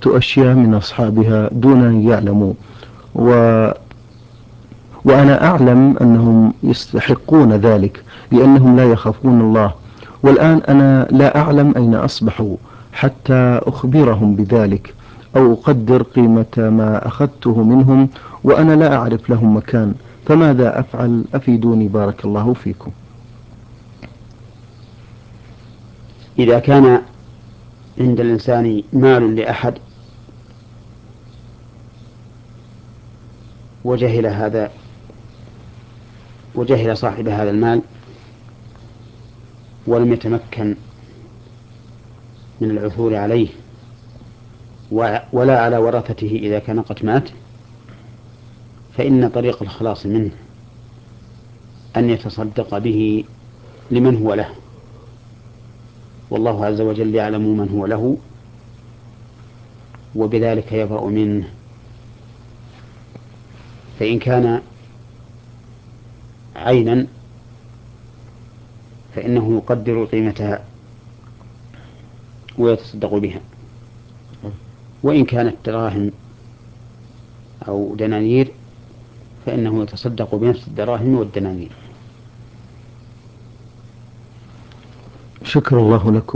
أشياء من أصحابها دون أن يعلموا، و وأنا أعلم أنهم يستحقون ذلك لأنهم لا يخافون الله. والآن أنا لا أعلم أين أصبحوا حتى أخبرهم بذلك أو أقدر قيمة ما أخذته منهم، وأنا لا أعرف لهم مكان. فماذا أفعل؟ أفيدوني بارك الله فيكم. إذا كان عند الإنسان مال لأحد وجهل صاحب هذا المال ولم يتمكن من العثور عليه ولا على ورثته إذا كان قد مات، فإن طريق الخلاص منه أن يتصدق به لمن هو له، والله عز وجل يعلم من هو له وبذلك يبرأ منه. فإن كان عينا فإنه يقدر قيمتها ويتصدق بها، وإن كانت دراهم أو دنانير فإنه يتصدق بنفس الدراهم والدنانير. شكر الله لكم.